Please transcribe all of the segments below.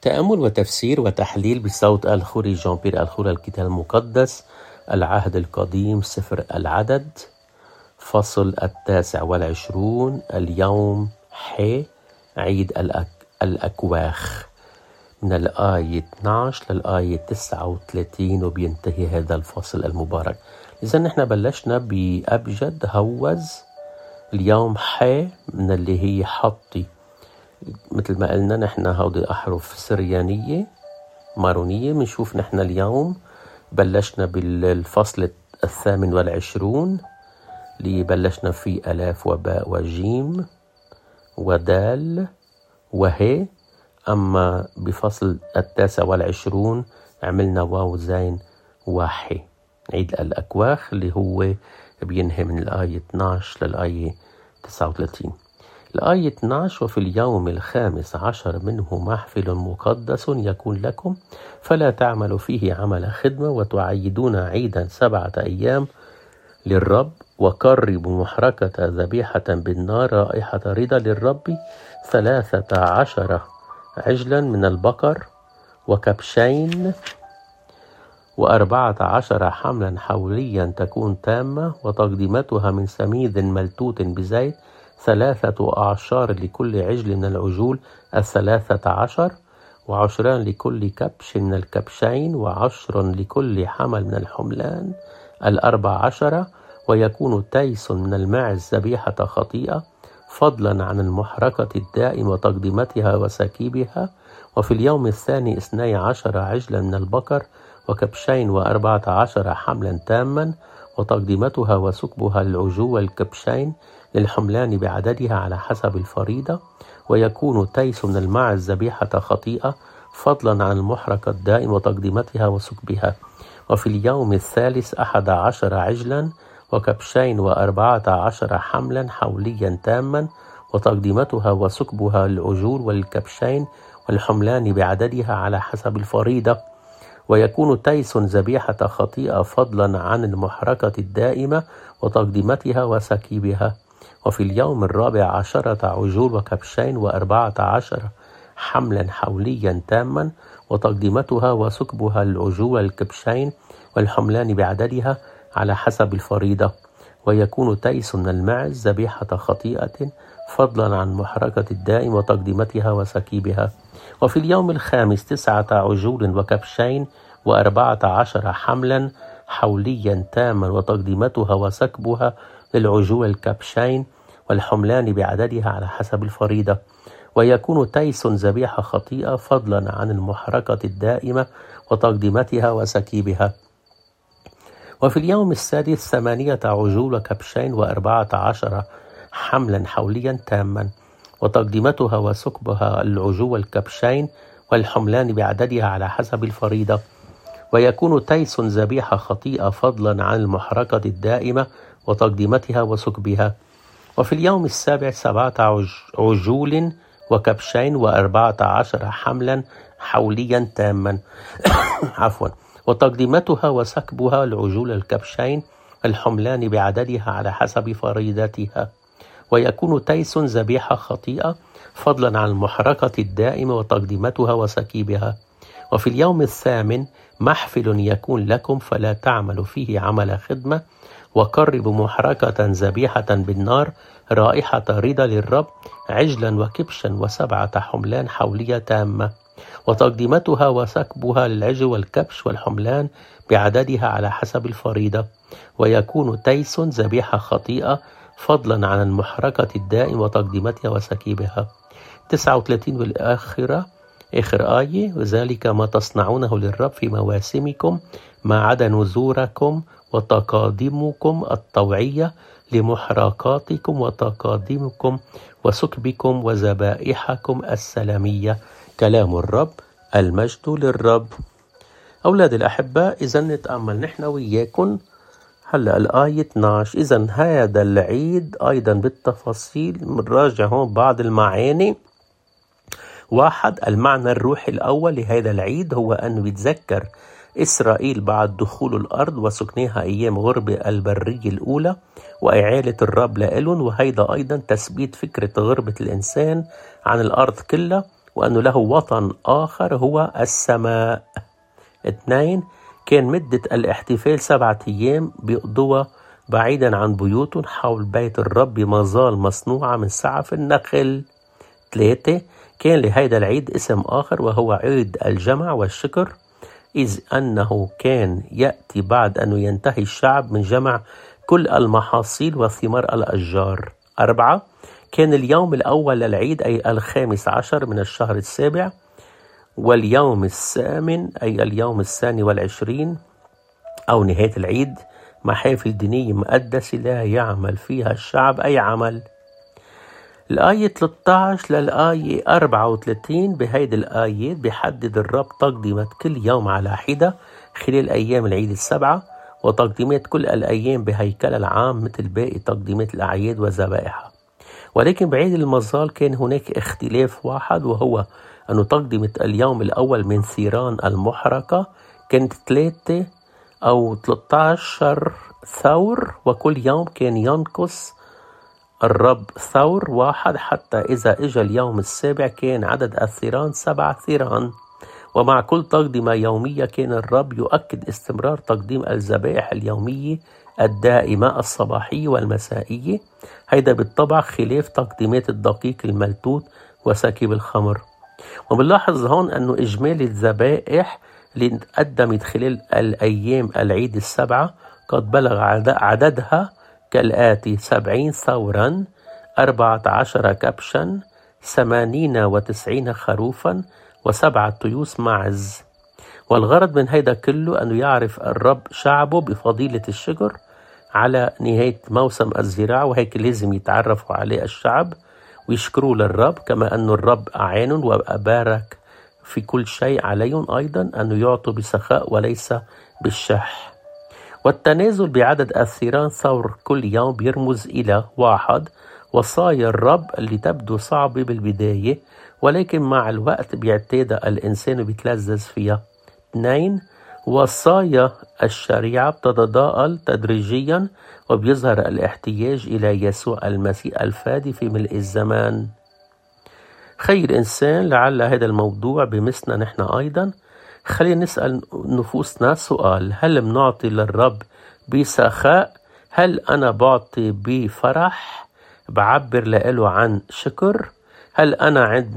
تأمل وتفسير وتحليل بصوت الخوري جان بيير الخوري الكتاب المقدس العهد القديم سفر العدد فصل 29 اليوم عيد الأكواخ من الآية 12 للآية 39 وبينتهي هذا الفصل المبارك. إذا نحن بلشنا بأبجد هوز اليوم من اللي هي حطي، مثل ما قلنا نحن هودي أحرف سريانية مارونية. بنشوف نحن اليوم بلشنا بالفصل 28 اللي بلشنا فيه ألاف وباء وجيم ودال وهي. أما بفصل 29 عملنا واو زين وحي، عيد الأكواخ اللي هو بينهي من الآية 12 للآية 39. الآية 12: وفي اليوم 15 منه محفل مقدس يكون لكم، فلا تعملوا فيه عمل خدمة، وتعيدون عيدا 7 أيام للرب، وقربوا محرقة ذبيحة بالنار رائحة رضا للرب، 13 عجلا من البقر، وكبشين، و14 حملا حوليا تكون تامة، وتقديمتها من سميد ملتوت بزيت، 3 أعشار لكل عجل من العجول 13، و10 لكل كبش من الكبشين، و10 لكل حمل من الحملان 14. ويكون تيس من الماعز ذبيحة خطيئة، فضلا عن المحرقة الدائم وتقديمتها وسكيبها. وفي اليوم الثاني 12 عجلا من البقر، وكبشين، و14 حملا تاما، وتقديمتها وسكبها للعجو والكبشين للحملان بعددها على حسب الفريضة. ويكون تيس من الماعز ذبيحة خطيئة، فضلا عن المحرقة الدائم وتقديمتها وسكبها. وفي اليوم الثالث 11 عجلا، وكبشين، و14 حملا حوليا تاما، وتقديمتها وسكبها للعجول والكبشين والحملان بعددها على حسب الفريضة. ويكون تيس ذبيحة خطيئة، فضلا عن المحرقة الدائمة وتقديمتها وسكيبها. وفي اليوم 14 عجول، وكبشين، و14 حملا حوليا تاما، وتقديمتها وسكبها للعجول والكبشين والحملان بعددها على حسب الفريضة. ويكون تيس من الماعز ذبيحة خطيئة، فضلا عن محرقة الدائم وتقديمتها وسكيبها. وفي اليوم الخامس 9 عجول، وكبشين، و14 حملا حوليا تاما، وتقديمتها وسكبها للعجول الكبشين والحملان بعددها على حسب الفريضة. ويكون تيس ذبيحة خطيئة، فضلا عن المحرقة الدائمة وتقديمتها وسكيبها. وفي اليوم السادس 8 عجول، وكبشين، و14 حملا حوليا تاما، وتقديمتها وسكبها العجو والكبشين والحملان بعددها على حسب الفريضة. ويكون تيس ذبيحة خطيئة، فضلا عن المحرقة الدائمة وتقديمتها وسكبها. وفي اليوم السابع 7 عجول، وكبشين، و14 حملا حوليا تاما وتقديمتها وسكبها العجول الكبشين الحملان بعددها على حسب فريضتها. ويكون تيس ذبيحة خطيئة، فضلا عن المحرقة الدائمة وتقديمتها وسكيبها. وفي اليوم الثامن محفل يكون لكم، فلا تعمل فيه عمل خدمة، وقربوا محرقة ذبيحة بالنار رائحة رضا للرب، عجلا وكبشا و7 حملان حولية تامة، وتقديمتها وسكبها للعجل والكبش والحملان بعددها على حسب الفريضة. ويكون تيس ذبيحة خطيئة، فضلا عن المحرقة الدائم وتقديمتها وسكيبها. 39 والآخرة آخر آية: وذلك ما تصنعونه للرب في مواسمكم، ما عدا نذوركم وتقادمكم الطوعية لمحرقاتكم وتقادمكم وسكبكم وذبائحكم السلامية. كلام الرب، المجد للرب. أولاد الأحباء، إذا نتأمل نحن وياكم هلأ الآية 12. إذا هذا العيد أيضا بالتفاصيل منراجع هون بعض المعاني. 1. المعنى الروحي الأول لهذا العيد هو أن يتذكر إسرائيل بعد دخول الأرض وسكنها أيام غربة البرية الأولى وإعالة الرب لإلهم، وهيدا أيضا تثبيت فكرة غربة الإنسان عن الأرض كلها وأنه له وطن آخر هو السماء. 2. كان مدة الاحتفال 7 أيام بيقضوها بعيدا عن بيوتهم حول بيت الرب مظال مصنوعة من سعف النخل. 3. كان لهذا العيد اسم آخر وهو عيد الجمع والشكر، إذ أنه كان يأتي بعد أن ينتهي الشعب من جمع كل المحاصيل وثمار الأشجار. 4. كان اليوم الأول للعيد أي 15 من الشهر السابع، واليوم 8 أي اليوم 22 أو نهاية العيد محافل دينية مقدسة لا يعمل فيها الشعب أي عمل. الآية 13 للآية 34 بهيدي الآيات بيحدد الرب تقديمات كل يوم على حدة خلال أيام العيد 7، وتقديمات كل الأيام بهيكل العام مثل باقي تقديمات الأعياد وذبائحها. ولكن بعيد المظال كان هناك اختلاف واحد، وهو أن تقدمة اليوم الأول من ثيران المحرقة كانت 3 أو 13 ثور، وكل يوم كان ينقص الرب ثور واحد حتى إذا إجا اليوم السابع كان عدد الثيران 7 ثيران. ومع كل تقدمة يومية كان الرب يؤكد استمرار تقديم الذبائح اليومية الدائمة الصباحية والمسائية، هيدا بالطبع خلاف تقديمات الدقيق الملتوت وسكيب الخمر. وبنلاحظ هون أنه إجمالي الذبائح اللي قدمت خلال الأيام العيد 7 قد بلغ عددها كالآتي: 70 ثورا، 14 كبشا، 98 خروفا، و7 تيوس معز. والغرض من هيدا كله أنه يعرف الرب شعبه بفضيلة الشكر على نهاية موسم الزراعة، وهيك لازم يتعرفوا عليه الشعب ويشكروا للرب، كما أنه الرب أعانهم وأبارك في كل شيء عليهم أيضا أنه يعطوا بسخاء وليس بالشح. والتنازل بعدد الثيران ثور كل يوم بيرمز إلى 1. وصايا الرب اللي تبدو صعبة بالبداية ولكن مع الوقت بيعتادها الإنسان وبيتلذذ فيها. 2. وصايا الشريعة بتتضاءل تدريجيا وبيظهر الاحتياج إلى يسوع المسيح الفادي في ملء الزمان. خير إنسان، لعل هذا الموضوع بمسنا نحن أيضا. خلينا نسأل نفوسنا سؤال: هل بنعطي للرب بسخاء؟ هل أنا بعطي بفرح بعبر له عن شكر؟ هل أنا عند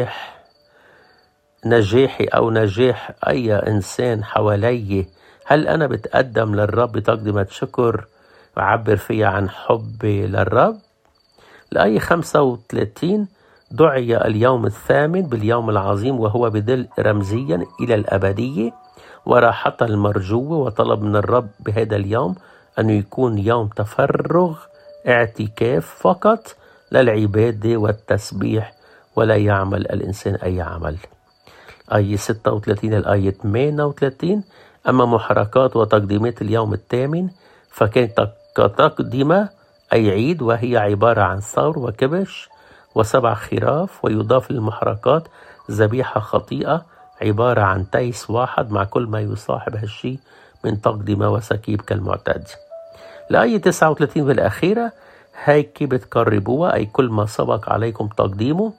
نجاحي أو نجاح أي إنسان حوالي، هل أنا بتقدم للرب تقدمة شكر وعبر فيها عن حبي للرب؟ الآية 35: دعي اليوم الثامن باليوم العظيم، وهو بدل رمزيا إلى الأبدية وراحة المرجوة، وطلب من الرب بهذا اليوم أن يكون يوم تفرغ اعتكاف فقط للعبادة والتسبيح، ولا يعمل الإنسان أي عمل. آية 36 الآية 38: أما محركات وتقديمات اليوم الثامن فكانت كتقدمة أي عيد، وهي عبارة عن ثور وكبش و7 خراف، ويضاف للمحركات ذبيحة خطيئة عبارة عن تيس واحد مع كل ما يصاحب هالشي من تقدمة وسكيب كالمعتاد. الآية 39 بالأخيرة: هيك بتقربوها أي كل ما سبق عليكم تقديمه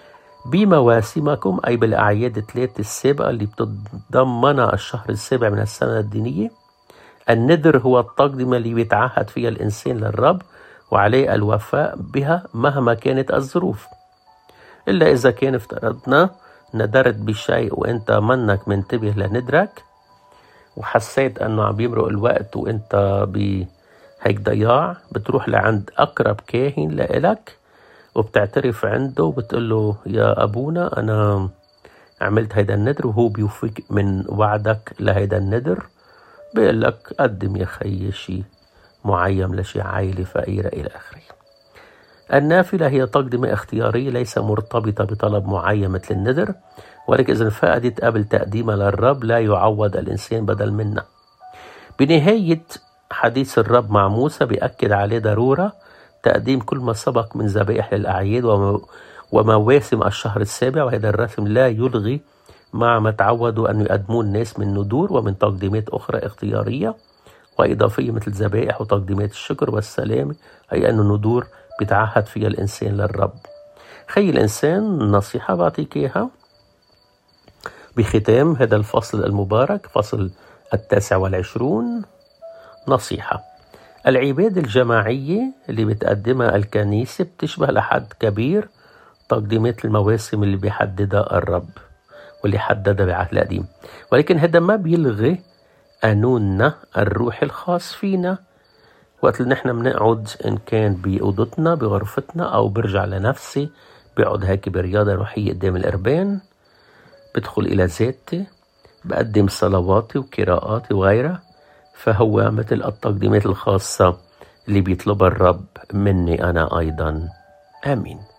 بمواسمكم أي بالأعياد 3 السابقة اللي بتتضمنها الشهر السابع من السنة الدينية. النذر هو التقدمة اللي بيتعهد فيها الإنسان للرب وعليه الوفاء بها مهما كانت الظروف، إلا إذا كان افترضنا ندرت بشيء وإنت منك منتبه لندرك وحسيت أنه عم بيمرق الوقت وإنت بهيك ضياع، بتروح لعند أقرب كاهن لإلك وبتعترف عنده وبتقول له: يا أبونا أنا عملت هيدا الندر، وهو بيوفق من وعدك لهيدا الندر، بيقول لك قدم يا خي شيء معين لشي عائلة فقيرة إلى آخره. النافلة هي تقدمة اختيارية ليس مرتبطة بطلب معين مثل الندر، ولكن إذا فقدت قبل تقديمها للرب لا يعوض الإنسان بدل منها. بنهاية حديث الرب مع موسى بيأكد عليه ضرورة تقديم كل ما سبق من ذبائح للأعياد ومواسم الشهر السابع، وهذا الرسم لا يلغي مع ما تعودوا أن يقدمون الناس من ندور ومن تقديمات أخرى اختيارية وإضافية مثل ذبائح وتقديمات الشكر والسلام، أي أن الندور بيتعهد فيها الإنسان للرب. خي الإنسان، نصيحة بعطيك إياها بختام هذا الفصل المبارك، فصل 29. نصيحة: العبادة الجماعية اللي بتقدمها الكنيسة بتشبه لحد كبير تقديمات المواسم اللي بيحددها الرب واللي حددها بالعهد القديم، ولكن هذا ما بيلغي قانوننا الروحي الخاص فينا. وقت اللي نحن بنقعد إن كان بأوضتنا بغرفتنا أو برجع لنفسي بقعد هيك برياضة روحية قدام القربان، بدخل إلى ذاتي، بقدم صلواتي وقراءاتي وغيرها، فهو مثل التقديمات الخاصة اللي بيطلبها الرب مني أنا أيضا. آمين.